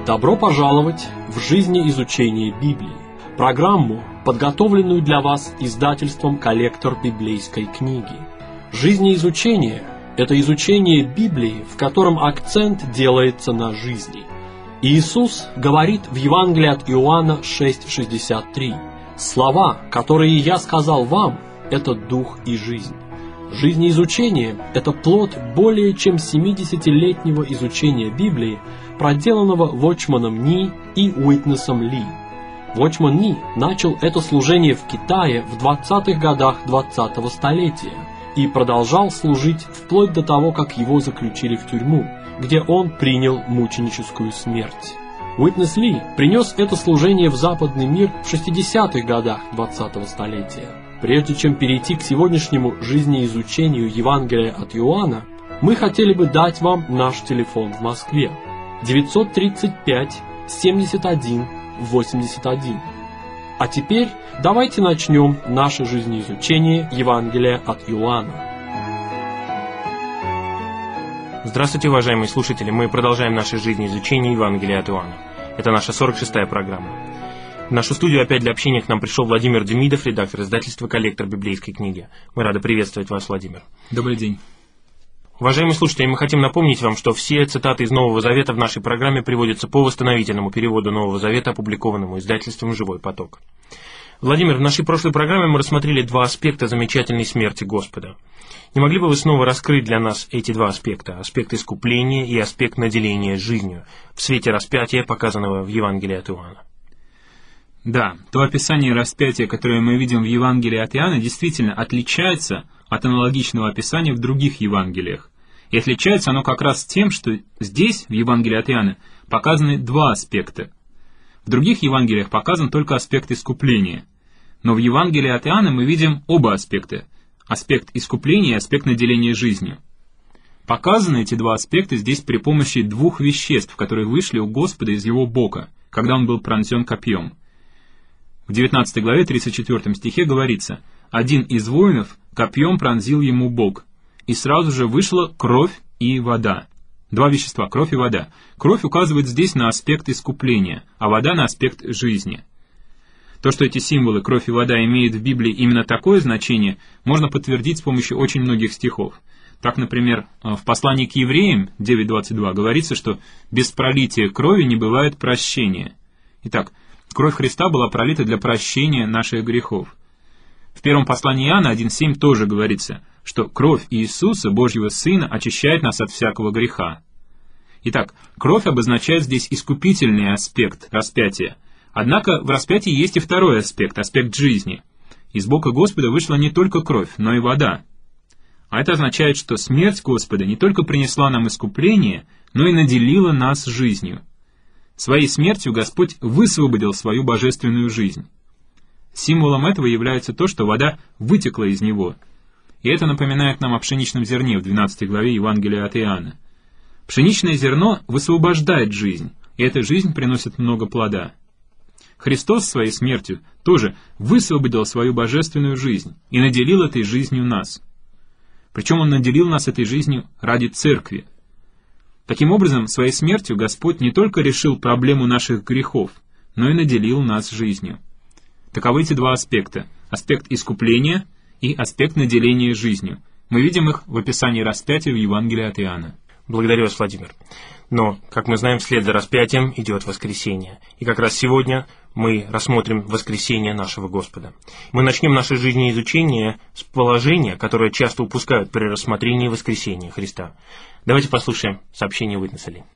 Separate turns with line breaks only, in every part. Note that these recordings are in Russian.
Добро пожаловать в «Жизнеизучение Библии», программу, подготовленную для вас издательством «Коллектор библейской книги». Жизнеизучение – это изучение Библии, в котором акцент делается на жизни. Иисус говорит в Евангелии от Иоанна 6:63: «Слова, которые я сказал вам, это дух и жизнь». Жизнеизучение – это плод более чем 70-летнего изучения Библии, проделанного Watchman Nee и Уитнесом Ли. Watchman Nee начал это служение в Китае в 20-х годах 20-го столетия и продолжал служить вплоть до того, как его заключили в тюрьму, где он принял мученическую смерть. Уитнес Ли принес это служение в западный мир в 60-х годах 20-го столетия. Прежде чем перейти к сегодняшнему жизнеизучению Евангелия от Иоанна, мы хотели бы дать вам наш телефон в Москве: 935 71 81. А теперь давайте начнем наше жизнеизучение Евангелия от Иоанна.
Здравствуйте, уважаемые слушатели! Мы продолжаем наше жизнеизучение Евангелия от Иоанна. Это наша 46-я программа. В нашу студию опять для общения к нам пришел Владимир Демидов, редактор издательства «Коллектор библейской книги». Мы рады приветствовать вас, Владимир.
Добрый день.
Уважаемые слушатели, мы хотим напомнить вам, что все цитаты из Нового Завета в нашей программе приводятся по восстановительному переводу Нового Завета, опубликованному издательством «Живой поток». Владимир, в нашей прошлой программе мы рассмотрели два аспекта замечательной смерти Господа. Не могли бы вы снова раскрыть для нас эти два аспекта: аспект искупления и аспект наделения жизнью, в свете распятия, показанного в Евангелии от Иоанна?
Да, то описание распятия, которое мы видим в Евангелии от Иоанна, действительно отличается от аналогичного описания в других Евангелиях. И отличается оно как раз тем, что здесь, в Евангелии от Иоанна, показаны два аспекта. В других Евангелиях показан только аспект искупления. Но в Евангелии от Иоанна мы видим оба аспекта: аспект искупления и аспект наделения жизнью. Показаны эти два аспекта здесь при помощи двух веществ, которые вышли у Господа из его бока, когда он был пронзен копьем. В 19 главе 34 стихе говорится: «Один из воинов копьем пронзил ему бок, и сразу же вышла кровь и вода». Два вещества — кровь и вода. Кровь указывает здесь на аспект искупления, а вода — на аспект жизни. То, что эти символы кровь и вода имеют в Библии именно такое значение, можно подтвердить с помощью очень многих стихов. Так, например, в послании к Евреям 9:22 говорится, что без пролития крови не бывает прощения. Итак, кровь Христа была пролита для прощения наших грехов. В первом послании Иоанна 1:7 тоже говорится, что кровь Иисуса, Божьего Сына, очищает нас от всякого греха. Итак, кровь обозначает здесь искупительный аспект распятия. Однако в распятии есть и второй аспект, аспект жизни. Из бока Господа вышла не только кровь, но и вода. А это означает, что смерть Господа не только принесла нам искупление, но и наделила нас жизнью. Своей смертью Господь высвободил свою божественную жизнь. Символом этого является то, что вода вытекла из него. И это напоминает нам о пшеничном зерне в 12 главе Евангелия от Иоанна. Пшеничное зерно высвобождает жизнь, и эта жизнь приносит много плода. Христос своей смертью тоже высвободил свою божественную жизнь и наделил этой жизнью нас. Причем Он наделил нас этой жизнью ради церкви. Таким образом, своей смертью Господь не только решил проблему наших грехов, но и наделил нас жизнью. Таковы эти два аспекта: аспект искупления и аспект наделения жизнью. Мы видим их в описании распятия в Евангелии от Иоанна.
Благодарю вас, Владимир. Но, как мы знаем, вслед за распятием идет воскресение. И как раз сегодня мы рассмотрим воскресение нашего Господа. Мы начнем наше жизнеизучение с положения, которое часто упускают при рассмотрении воскресения Христа. Давайте послушаем сообщение Уитнеса Ли.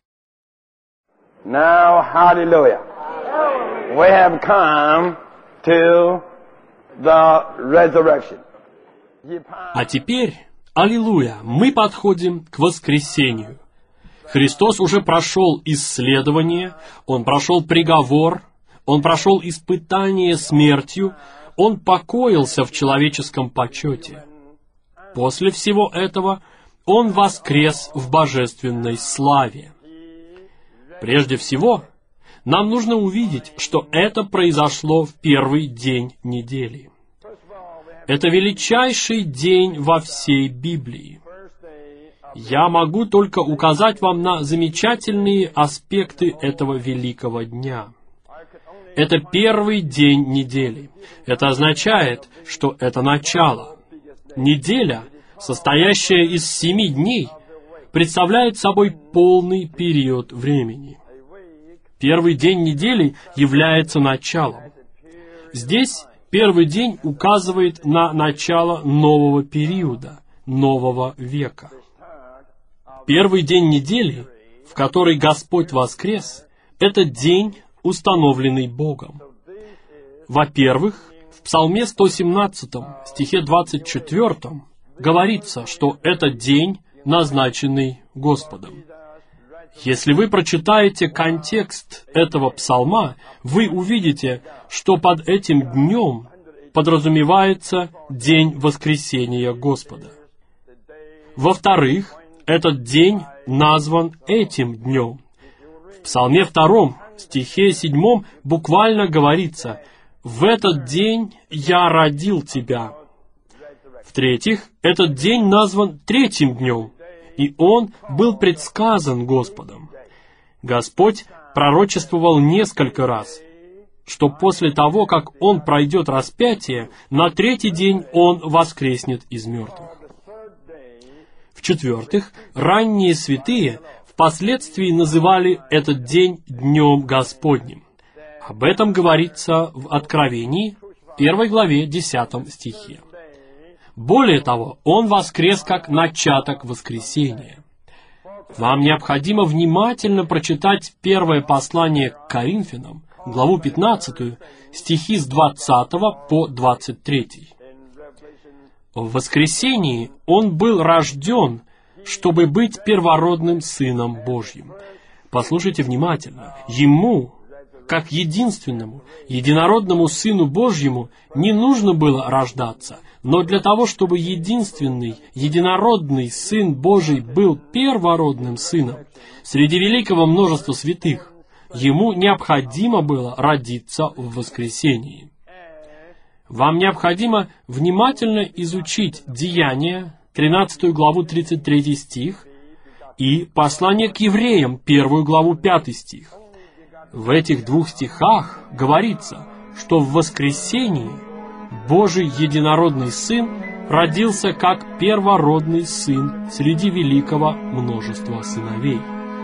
Now, hallelujah. We have come to the resurrection.
А теперь, аллилуйя, мы подходим к воскресению. Христос уже прошел исследование, Он прошел приговор, Он прошел испытание смертью, Он покоился в человеческом почете. После всего этого Он воскрес в божественной славе. Прежде всего, нам нужно увидеть, что это произошло в первый день недели. Это величайший день во всей Библии. Я могу только указать вам на замечательные аспекты этого великого дня. Это первый день недели. Это означает, что это начало. Неделя, состоящая из 7 дней, представляет собой полный период времени. Первый день недели является началом. Здесь первый день указывает на начало нового периода, нового века. Первый день недели, в который Господь воскрес, это день, установленный Богом. Во-первых, в Псалме 117, стихе 24, говорится, что это день, назначенный Господом. Если вы прочитаете контекст этого псалма, вы увидите, что под этим днем подразумевается день воскресения Господа. Во-вторых, этот день назван этим днем. В Псалме 2, стихе 7 буквально говорится: «В этот день я родил тебя». В-третьих, этот день назван третьим днем, и он был предсказан Господом. Господь пророчествовал несколько раз, что после того, как Он пройдет распятие, на третий день Он воскреснет из мертвых. В-четвертых, ранние святые впоследствии называли этот день Днем Господним. Об этом говорится в Откровении, 1 главе, 10 стихе. Более того, Он воскрес как начаток воскресения. Вам необходимо внимательно прочитать первое послание к Коринфянам, главу 15, стихи с 20 по 23. В воскресении Он был рожден, чтобы быть первородным Сыном Божьим. Послушайте внимательно. Ему, как единственному, единородному Сыну Божьему, не нужно было рождаться, но для того, чтобы единственный, единородный Сын Божий был первородным Сыном среди великого множества святых, Ему необходимо было родиться в воскресении. Вам необходимо внимательно изучить Деяния, 13 главу 33 стих, и послание к евреям, 1 главу 5 стих. В этих 2 стихах говорится, что в воскресении Божий единородный Сын родился как первородный Сын среди великого множества сыновей.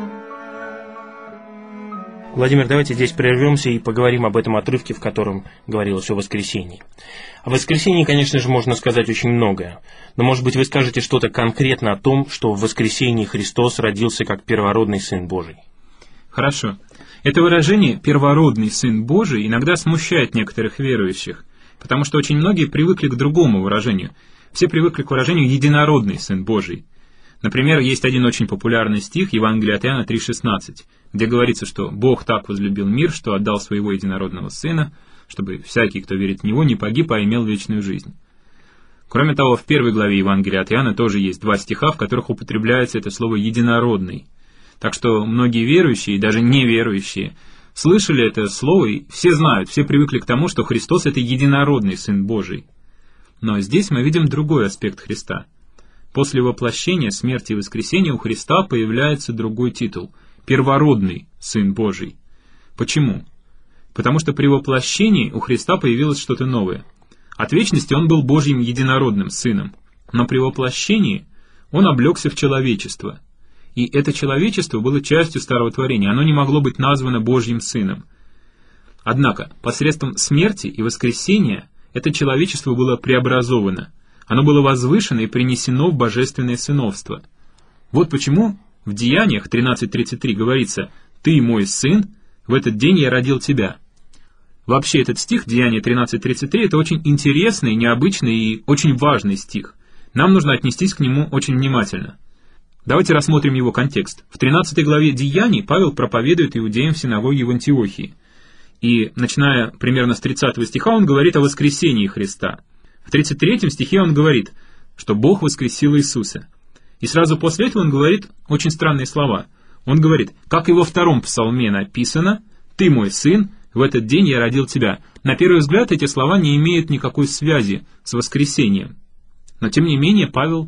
Владимир, давайте здесь прервемся и поговорим об этом отрывке, в котором говорилось о воскресении. О воскресении, конечно же, можно сказать очень многое, но, может быть, вы скажете что-то конкретно о том, что в воскресении Христос родился как первородный Сын Божий.
Хорошо. Это выражение «первородный Сын Божий» иногда смущает некоторых верующих, потому что очень многие привыкли к другому выражению. Все привыкли к выражению «единородный Сын Божий». Например, есть один очень популярный стих Евангелия от Иоанна 3,16, где говорится, что «Бог так возлюбил мир, что отдал своего единородного Сына, чтобы всякий, кто верит в Него, не погиб, а имел вечную жизнь». Кроме того, в 1 главе Евангелия от Иоанна тоже есть 2 стиха, в которых употребляется это слово «единородный». Так что многие верующие, и даже неверующие, слышали это слово, и все знают, все привыкли к тому, что Христос — это единородный Сын Божий. Но здесь мы видим другой аспект Христа. После воплощения, смерти и воскресения у Христа появляется другой титул — первородный Сын Божий. Почему? Потому что при воплощении у Христа появилось что-то новое. От вечности Он был Божьим единородным Сыном, но при воплощении Он облегся в человечество. И это человечество было частью Старого Творения, оно не могло быть названо Божьим Сыном. Однако, посредством смерти и воскресения это человечество было преобразовано, оно было возвышено и принесено в божественное сыновство. Вот почему в Деяниях 13:33 говорится «Ты мой сын, в этот день я родил тебя». Вообще этот стих, Деяния 13:33, это очень интересный, необычный и очень важный стих. Нам нужно отнестись к нему очень внимательно. Давайте рассмотрим его контекст. В 13 главе Деяний Павел проповедует иудеям в синагоге в Антиохии. И, начиная примерно с 30 стиха, он говорит о воскресении Христа. В 33 стихе он говорит, что Бог воскресил Иисуса. И сразу после этого он говорит очень странные слова. Он говорит, как и во 2 псалме написано, «Ты мой сын, в этот день я родил тебя». На первый взгляд эти слова не имеют никакой связи с воскресением. Но тем не менее Павел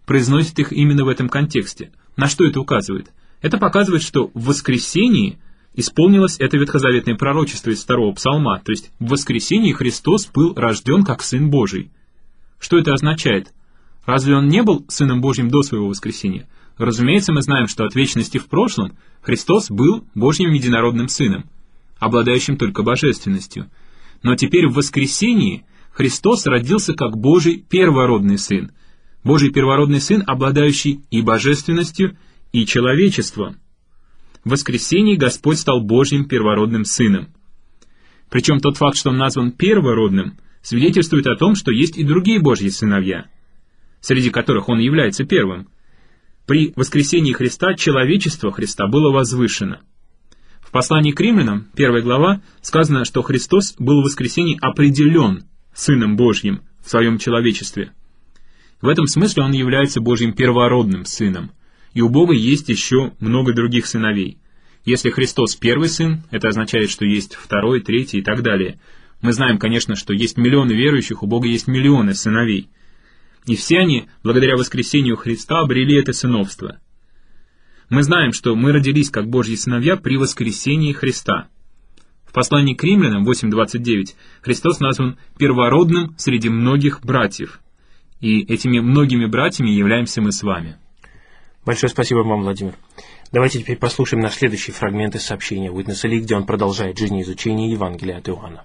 произносит их именно в этом контексте. На что это указывает? Это показывает, что в воскресении исполнилось это ветхозаветное пророчество из 2-го псалма, то есть в воскресении Христос был рожден как Сын Божий. Что это означает? Разве Он не был Сыном Божьим до своего воскресения? Разумеется, мы знаем, что от вечности в прошлом Христос был Божьим единородным Сыном, обладающим только божественностью. Но теперь в воскресении Христос родился как Божий первородный Сын, Божий первородный Сын, обладающий и божественностью, и человечеством. В воскресении Господь стал Божьим первородным Сыном. Причем тот факт, что Он назван первородным, свидетельствует о том, что есть и другие Божьи сыновья, среди которых Он является первым. При воскресении Христа человечество Христа было возвышено. В послании к Римлянам, 1 глава, сказано, что Христос был в воскресении определен Сыном Божьим в своем человечестве. В этом смысле Он является Божьим первородным Сыном. И у Бога есть еще много других сыновей. Если Христос первый Сын, это означает, что есть второй, третий и так далее. Мы знаем, конечно, что есть миллионы верующих, у Бога есть миллионы сыновей. И все они, благодаря воскресению Христа, обрели это сыновство. Мы знаем, что мы родились как Божьи сыновья при воскресении Христа. В послании к Римлянам 8:29 Христос назван первородным среди многих братьев. И этими многими братьями являемся мы с вами.
Большое спасибо вам, Владимир. Давайте теперь послушаем наш следующий фрагмент из сообщения Уитнеса Ли, где он продолжает жизнеизучение Евангелия от Иоанна.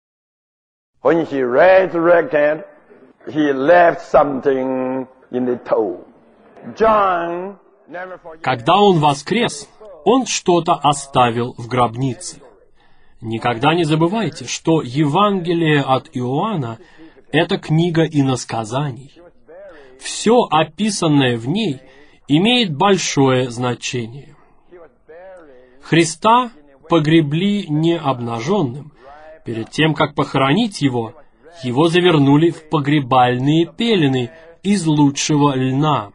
When he resurrected, he left something in the tomb. John never forget.
Когда Он воскрес, Он что-то оставил в гробнице. Никогда не забывайте, что Евангелие от Иоанна — это книга иносказаний. Все описанное в ней имеет большое значение. Христа погребли не обнаженным. Перед тем, как похоронить Его завернули в погребальные пелены из лучшего льна.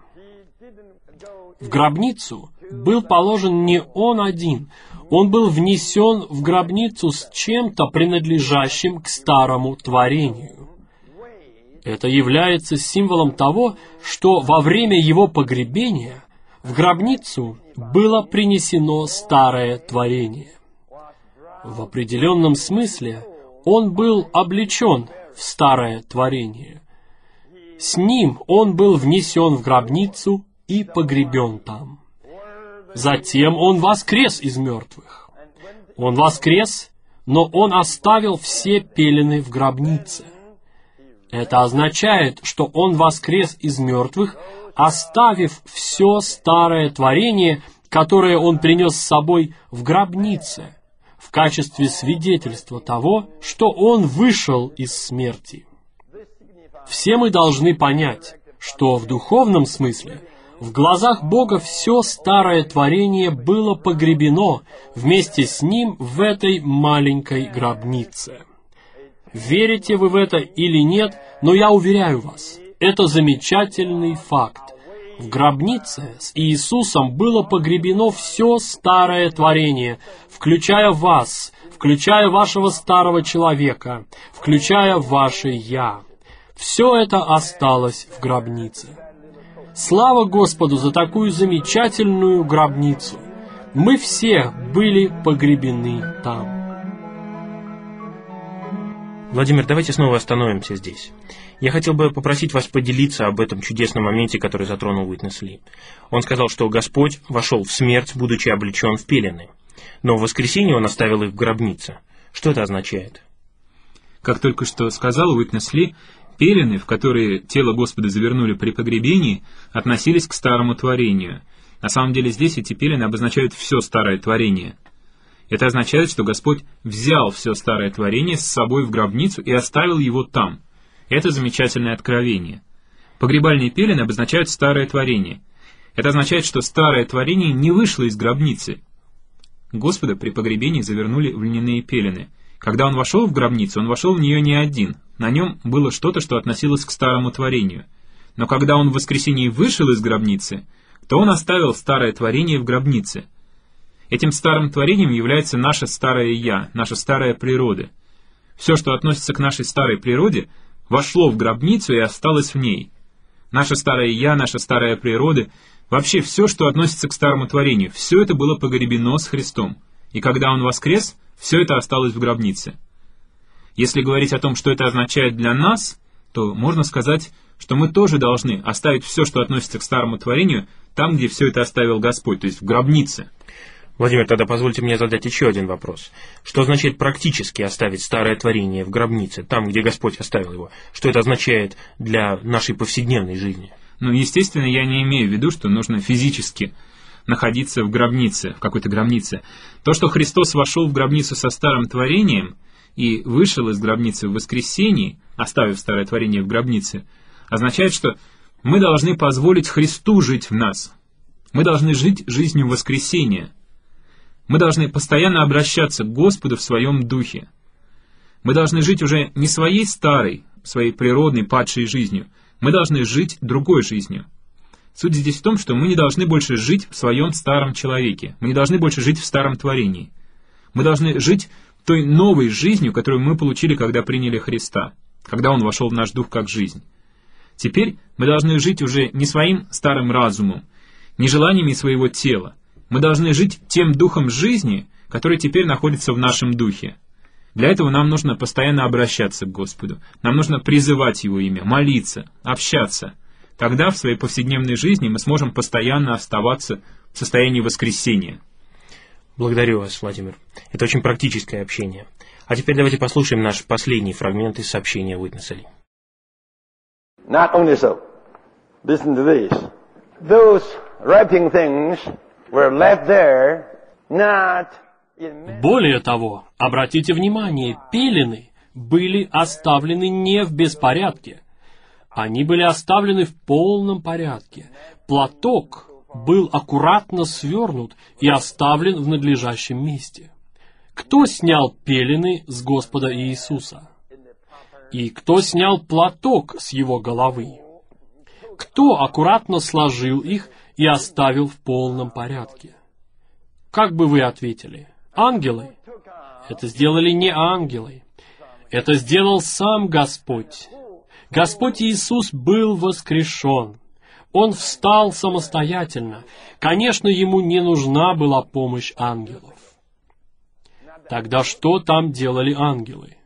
В гробницу был положен не Он один, Он был внесен в гробницу с чем-то, принадлежащим к старому творению. Это является символом того, что во время Его погребения в гробницу было принесено старое творение. В определенном смысле Он был облечен в старое творение. С Ним Он был внесен в гробницу и погребен там. Затем Он воскрес из мертвых. Он воскрес, но Он оставил все пелены в гробнице. Это означает, что Он воскрес из мертвых, оставив все старое творение, которое Он принес с собой в гробнице, в качестве свидетельства того, что Он вышел из смерти. Все мы должны понять, что в духовном смысле в глазах Бога все старое творение было погребено вместе с Ним в этой маленькой гробнице. Верите вы в это или нет, но я уверяю вас, это замечательный факт. В гробнице с Иисусом было погребено все старое творение, включая вас, включая вашего старого человека, включая ваше «я». Все это осталось в гробнице. Слава Господу за такую замечательную гробницу. Мы все были погребены там.
Владимир, давайте снова остановимся здесь. Я хотел бы попросить вас поделиться об этом чудесном моменте, который затронул Уитнес Ли. Он сказал, что Господь вошел в смерть, будучи облечен в пелены. Но в воскресенье Он оставил их в гробнице. Что это означает?
Как только что сказал Уитнес Ли, пелены, в которые тело Господа завернули при погребении, относились к старому творению. На самом деле здесь эти пелены обозначают все старое творение. Это означает, что Господь взял все старое творение с собой в гробницу и оставил его там. Это замечательное откровение. Погребальные пелены обозначают старое творение. Это означает, что старое творение не вышло из гробницы. Господа при погребении завернули в льняные пелены. Когда Он вошел в гробницу, Он вошел в нее не один. На нем было что-то, что относилось к старому творению. Но когда Он в воскресенье вышел из гробницы, то Он оставил старое творение в гробнице. Этим старым творением является наше старое «я», наша старая природа. Все, что относится к нашей старой природе, вошло в гробницу и осталось в ней. наше старое «я», наша старая природа, вообще все, что относится к старому творению, все это было погребено с Христом. И когда Он воскрес, все это осталось в гробнице. Если говорить о том, что это означает для нас, то можно сказать, что мы тоже должны оставить все, что относится к старому творению, там, где все это оставил Господь, то есть в гробнице.
Владимир, тогда позвольте мне задать еще один вопрос. Что означает практически оставить старое творение в гробнице, там, где Господь оставил его? Что это означает для нашей повседневной жизни?
Ну, естественно, я не имею в виду, что нужно физически находиться в гробнице, в какой-то гробнице. То, что Христос вошел в гробницу со старым творением и вышел из гробницы в воскресении, оставив старое творение в гробнице, означает, что мы должны позволить Христу жить в нас. Мы должны жить жизнью воскресения. Мы должны постоянно обращаться к Господу в своем духе. Мы должны жить уже не своей старой, своей природной, падшей жизнью. Мы должны жить другой жизнью. Суть здесь в том, что мы не должны больше жить в своем старом человеке. Мы не должны больше жить в старом творении. Мы должны жить той новой жизнью, которую мы получили, когда приняли Христа, когда Он вошел в наш дух как жизнь. Теперь мы должны жить уже не своим старым разумом, не желаниями своего тела. Мы должны жить тем духом жизни, который теперь находится в нашем духе. Для этого нам нужно постоянно обращаться к Господу. Нам нужно призывать Его имя, молиться, общаться. Тогда в своей повседневной жизни мы сможем постоянно оставаться в состоянии воскресения.
Благодарю вас, Владимир. Это очень практическое общение. А теперь давайте послушаем наш последний фрагмент из сообщения Witness Lee.
Not only so, listen to this. Those wrapping things were left there, not in...
Более того, обратите внимание, пелены были оставлены не в беспорядке. Они были оставлены в полном порядке. Платок был аккуратно свернут и оставлен в надлежащем месте. Кто снял пелены с Господа Иисуса? И кто снял платок с Его головы? Кто аккуратно сложил их и оставил в полном порядке? Как бы вы ответили? Ангелы? Это сделали не ангелы. Это сделал сам Господь. Господь Иисус был воскрешен. Он встал самостоятельно. Конечно, Ему не нужна была помощь ангелов. Тогда что там делали ангелы?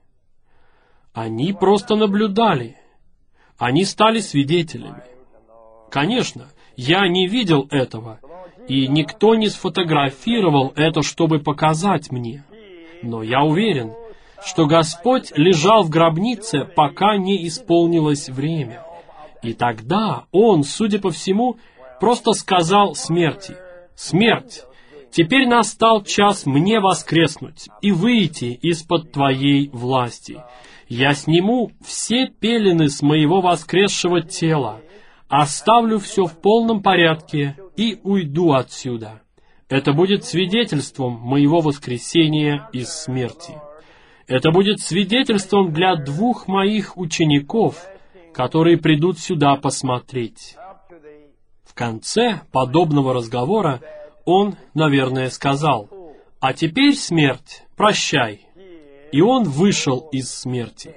Они просто наблюдали. Они стали свидетелями. Конечно, я не видел этого, и никто не сфотографировал это, чтобы показать мне. Но я уверен, что Господь лежал в гробнице, пока не исполнилось время. И тогда Он, судя по всему, просто сказал смерти: «Смерть, теперь настал час мне воскреснуть и выйти из-под Твоей власти. Я сниму все пелены с моего воскресшего тела, оставлю все в полном порядке и уйду отсюда. Это будет свидетельством моего воскресения из смерти. Это будет свидетельством для 2 моих учеников, которые придут сюда посмотреть». В конце подобного разговора он, наверное, сказал: «А теперь, смерть, прощай». И он вышел из смерти.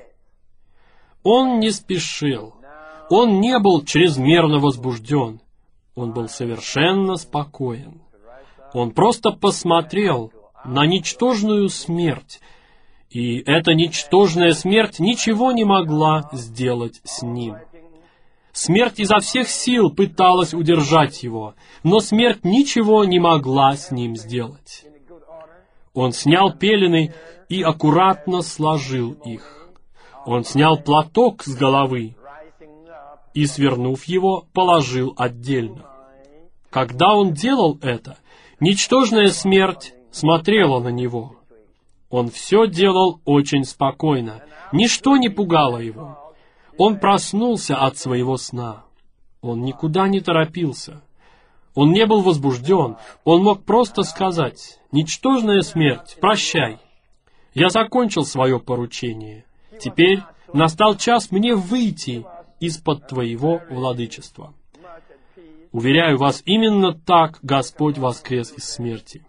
Он не спешил. Он не был чрезмерно возбужден. Он был совершенно спокоен. Он просто посмотрел на ничтожную смерть, и эта ничтожная смерть ничего не могла сделать с ним. Смерть изо всех сил пыталась удержать его, но смерть ничего не могла с ним сделать. Он снял пелены и аккуратно сложил их. Он снял платок с головы и, свернув его, положил отдельно. Когда он делал это, ничтожная смерть смотрела на него. Он все делал очень спокойно, ничто не пугало его. Он проснулся от своего сна. Он никуда не торопился. Он не был возбужден. Он мог просто сказать: «Ничтожная смерть, прощай. Я закончил свое поручение. Теперь настал час мне выйти из-под Твоего владычества». Уверяю вас, именно так Господь воскрес из смерти.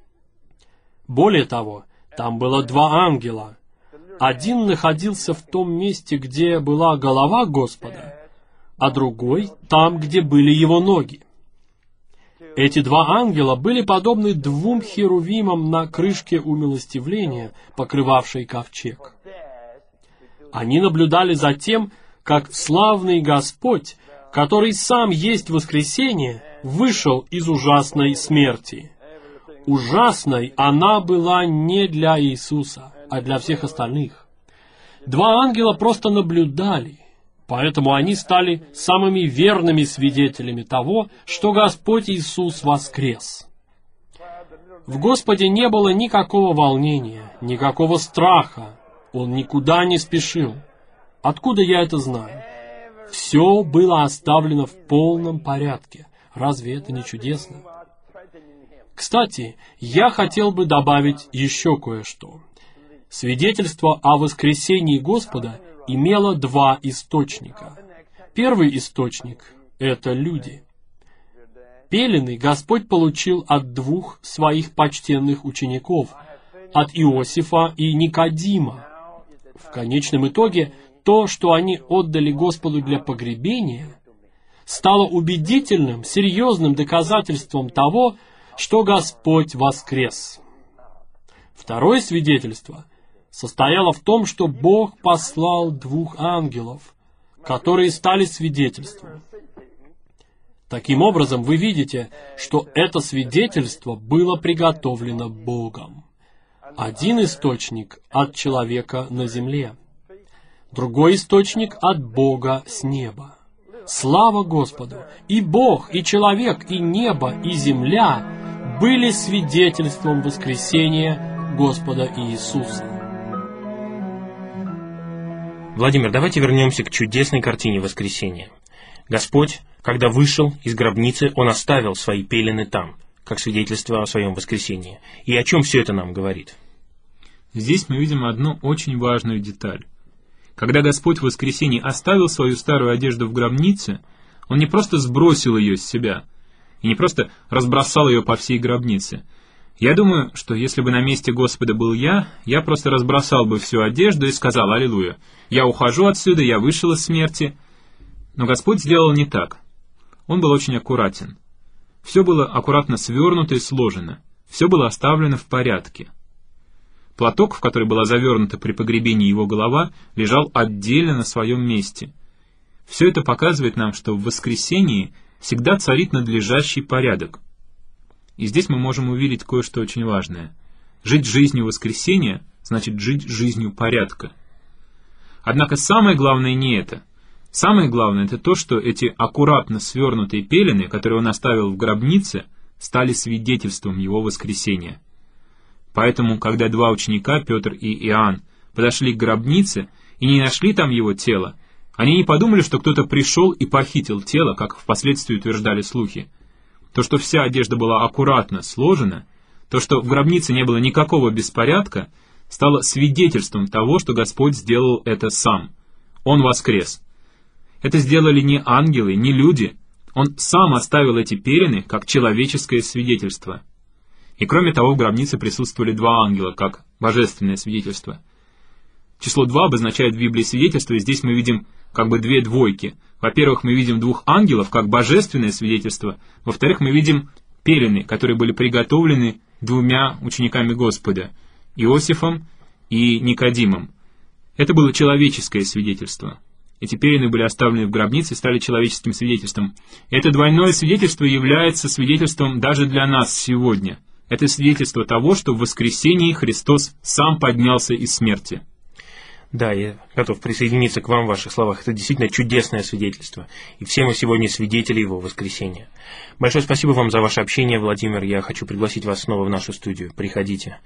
Более того, там было 2 ангела. Один находился в том месте, где была голова Господа, а другой там, где были его ноги. Эти два ангела были подобны двум херувимам на крышке умилостивления, покрывавшей ковчег. Они наблюдали за тем, как славный Господь, который сам есть воскресение, вышел из ужасной смерти. Ужасной она была не для Иисуса, а для всех остальных. Два ангела просто наблюдали, поэтому они стали самыми верными свидетелями того, что Господь Иисус воскрес. В Господе не было никакого волнения, никакого страха. Он никуда не спешил. Откуда я это знаю? Все было оставлено в полном порядке. Разве это не чудесно? Кстати, я хотел бы добавить еще кое-что. Свидетельство о воскресении Господа имело два источника. Первый источник — это люди. Пелены Господь получил от двух своих почтенных учеников, от Иосифа и Никодима. В конечном итоге, то, что они отдали Господу для погребения, стало убедительным, серьезным доказательством того, что Господь воскрес. Второе свидетельство состояло в том, что Бог послал двух ангелов, которые стали свидетельством. Таким образом, вы видите, что это свидетельство было приготовлено Богом. Один источник от человека на земле, другой источник от Бога с неба. Слава Господу! И Бог, и человек, и небо, и земля были свидетельством воскресения Господа Иисуса.
Владимир, давайте вернемся к чудесной картине воскресения. Господь, когда вышел из гробницы, Он оставил свои пелены там, как свидетельство о Своем воскресении. И о чем все это нам говорит?
Здесь мы видим одну очень важную деталь. Когда Господь в воскресенье оставил свою старую одежду в гробнице, Он не просто сбросил ее с себя, и не просто разбросал ее по всей гробнице. Я думаю, что если бы на месте Господа был я просто разбросал бы всю одежду и сказал: «Аллилуйя, я ухожу отсюда, я вышел из смерти». Но Господь сделал не так. Он был очень аккуратен. Все было аккуратно свернуто и сложено. Все было оставлено в порядке. Платок, в который была завернута при погребении его голова, лежал отдельно на своем месте. Все это показывает нам, что в воскресении всегда царит надлежащий порядок. И здесь мы можем увидеть кое-что очень важное. Жить жизнью воскресения значит жить жизнью порядка. Однако самое главное не это. Самое главное — это то, что эти аккуратно свернутые пелены, которые он оставил в гробнице, стали свидетельством его воскресения. Поэтому, когда два ученика, Петр и Иоанн, подошли к гробнице и не нашли там его тело, они не подумали, что кто-то пришел и похитил тело, как впоследствии утверждали слухи. То, что вся одежда была аккуратно сложена, то, что в гробнице не было никакого беспорядка, стало свидетельством того, что Господь сделал это сам. Он воскрес. Это сделали не ангелы, не люди. Он сам оставил эти пелены как человеческое свидетельство. И кроме того, в гробнице присутствовали два ангела, как божественное свидетельство. Число 2 обозначает в Библии свидетельство, и здесь мы видим как бы две двойки. Во-первых, мы видим двух ангелов, как божественное свидетельство. Во-вторых, мы видим пелены, которые были приготовлены двумя учениками Господа, Иосифом и Никодимом. Это было человеческое свидетельство. Эти пелены были оставлены в гробнице и стали человеческим свидетельством. Это двойное свидетельство является свидетельством даже для нас сегодня. Это свидетельство того, что в воскресении Христос сам поднялся из смерти.
Да, я готов присоединиться к вам в ваших словах. Это действительно чудесное свидетельство. И все мы сегодня свидетели Его воскресения. Большое спасибо вам за ваше общение, Владимир. Я хочу пригласить вас снова в нашу студию. Приходите.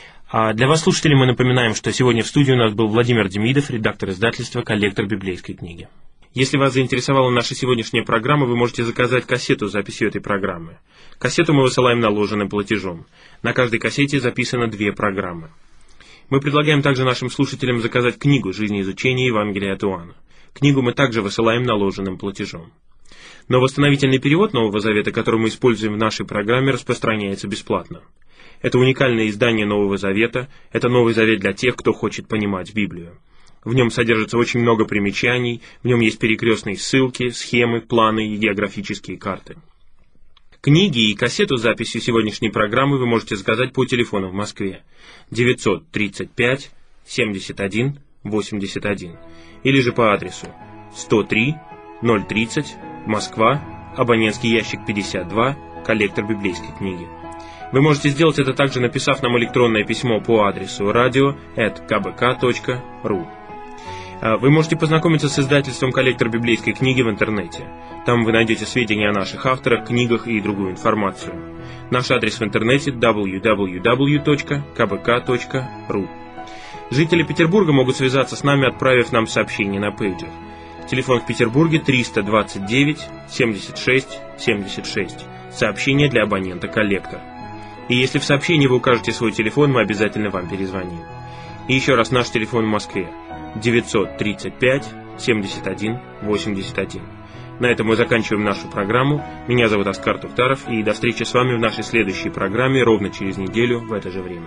А для вас, слушателей, мы напоминаем, что сегодня в студии у нас был Владимир Демидов, редактор издательства «Коллектор библейской книги». Если вас заинтересовала наша сегодняшняя программа, вы можете заказать кассету с записью этой программы. Кассету мы высылаем наложенным платежом. На каждой кассете записано 2 программы. Мы предлагаем также нашим слушателям заказать книгу «Жизнеизучение Евангелия от Иоанна». Книгу мы также высылаем наложенным платежом. Но восстановительный перевод Нового Завета, который мы используем в нашей программе, распространяется бесплатно. Это уникальное издание Нового Завета, это Новый Завет для тех, кто хочет понимать Библию. В нем содержится очень много примечаний, в нем есть перекрестные ссылки, схемы, планы и географические карты. Книги и кассету с записью сегодняшней программы вы можете заказать по телефону в Москве 935 71 81 или же по адресу 103 030 Москва, абонентский ящик 52, коллектор библейской книги. Вы можете сделать это также, написав нам электронное письмо по адресу radio@kbk.ru. Вы можете познакомиться с издательством «Коллектор библейской книги» в интернете. Там вы найдете сведения о наших авторах, книгах и другую информацию. Наш адрес в интернете www.kbk.ru. Жители Петербурга могут связаться с нами, отправив нам сообщение на пейджер. Телефон в Петербурге 329 76 76. Сообщение для абонента «Коллектор». И если в сообщении вы укажете свой телефон, мы обязательно вам перезвоним. И еще раз наш телефон в Москве 935 71 81. На этом мы заканчиваем нашу программу. Меня зовут Оскар Тухтаров, и до встречи с вами в нашей следующей программе ровно через неделю в это же время.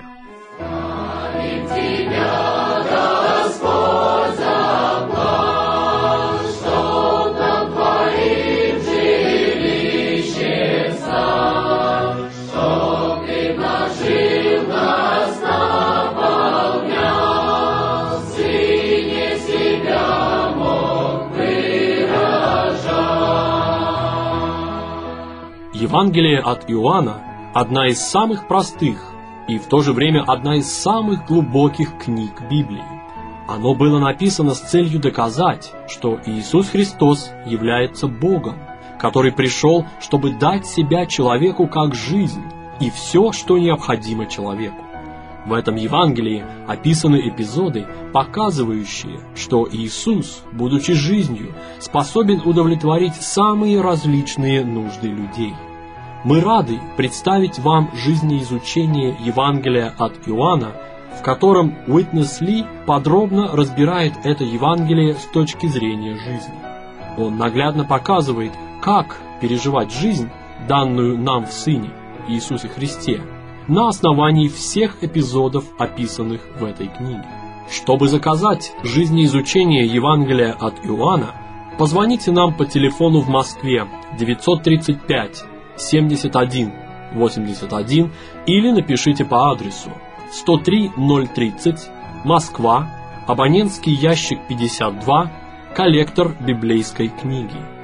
Евангелие от Иоанна – одна из самых простых и в то же время одна из самых глубоких книг Библии. Оно было написано с целью доказать, что Иисус Христос является Богом, который пришел, чтобы дать себя человеку как жизнь и все, что необходимо человеку. В этом Евангелии описаны эпизоды, показывающие, что Иисус, будучи жизнью, способен удовлетворить самые различные нужды людей. Мы рады представить вам жизнеизучение Евангелия от Иоанна, в котором Уитнес Ли подробно разбирает это Евангелие с точки зрения жизни. Он наглядно показывает, как переживать жизнь, данную нам в Сыне, Иисусе Христе, на основании всех эпизодов, описанных в этой книге. Чтобы заказать жизнеизучение Евангелия от Иоанна, позвоните нам по телефону в Москве 935 71 81 или напишите по адресу 103 030 Москва, абонентский ящик 52, коллектор библейской книги.